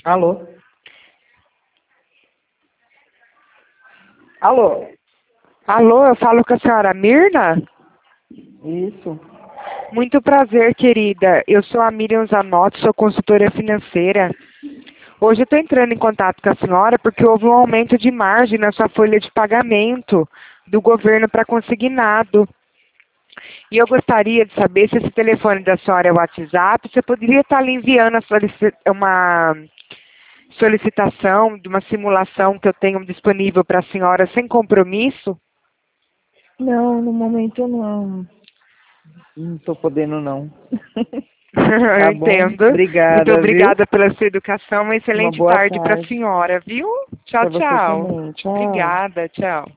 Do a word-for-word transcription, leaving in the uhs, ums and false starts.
Alô? Alô? Alô, eu falo com a senhora Mirna? Isso. Muito prazer, querida. Eu sou a Miriam Zanotti, sou consultora financeira. Hoje eu estou entrando em contato com a senhora porque houve um aumento de margem na sua folha de pagamento do governo para consignado. E eu gostaria de saber se esse telefone da senhora é o WhatsApp, você poderia estar lhe enviando a solici- uma solicitação de uma simulação que eu tenho disponível para a senhora sem compromisso? Não, no momento não. Não tô podendo não. Eu Tá bom? entendo. Muito Obrigada, viu? obrigada pela sua educação. Uma Uma excelente boa tarde para a tarde. senhora, viu? Tchau, Pra você tchau. também. Tchau. Obrigada, tchau.